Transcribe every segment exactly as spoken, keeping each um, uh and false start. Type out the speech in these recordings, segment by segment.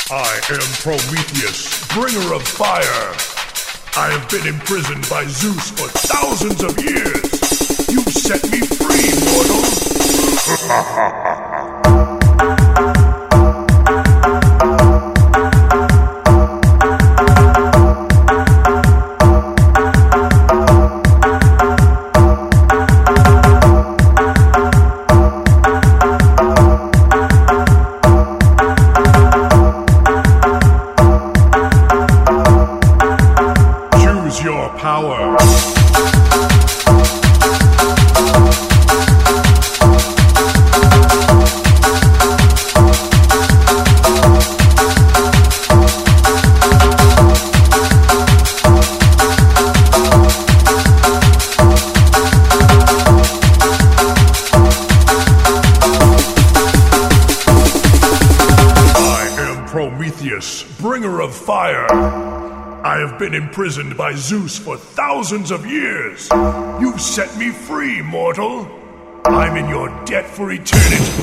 I am Prometheus, bringer of fire. I have been imprisoned by Zeus for thousands of years. You've set me free, mortal. Your power. I am Prometheus, bringer of fire. I have been imprisoned by Zeus for thousands of years. You've set me free, mortal. I'm in your debt for eternity.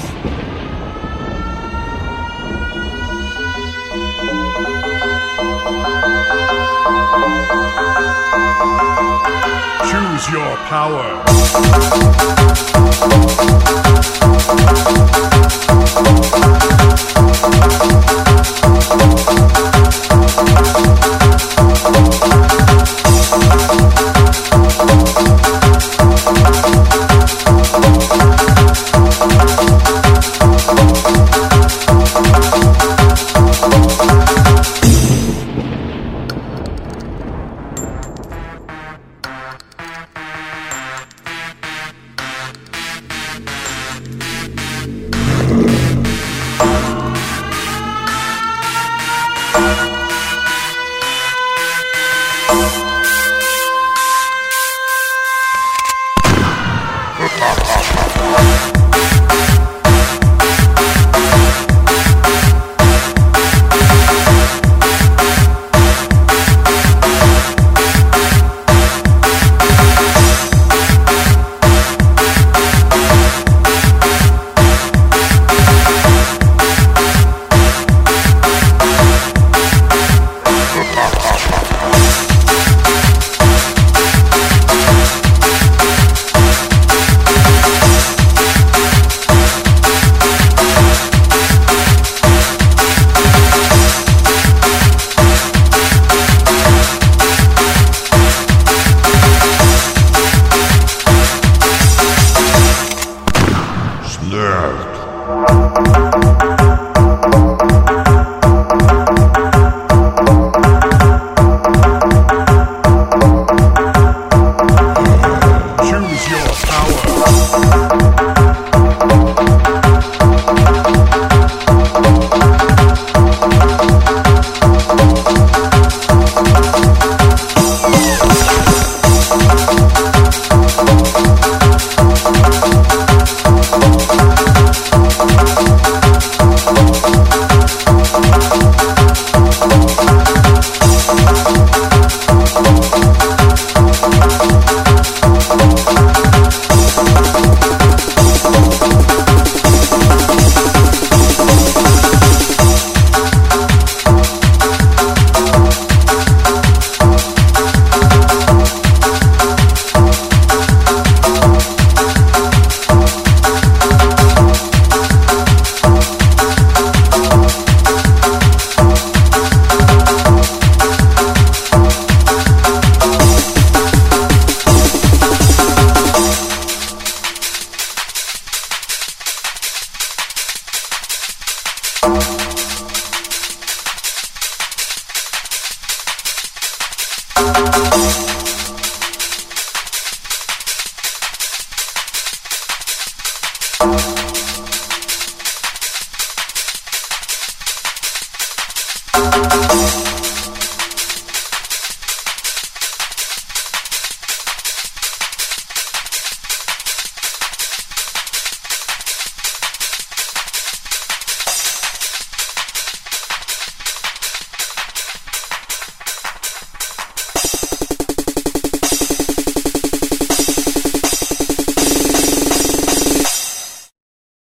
Choose your power. Ha ha ha!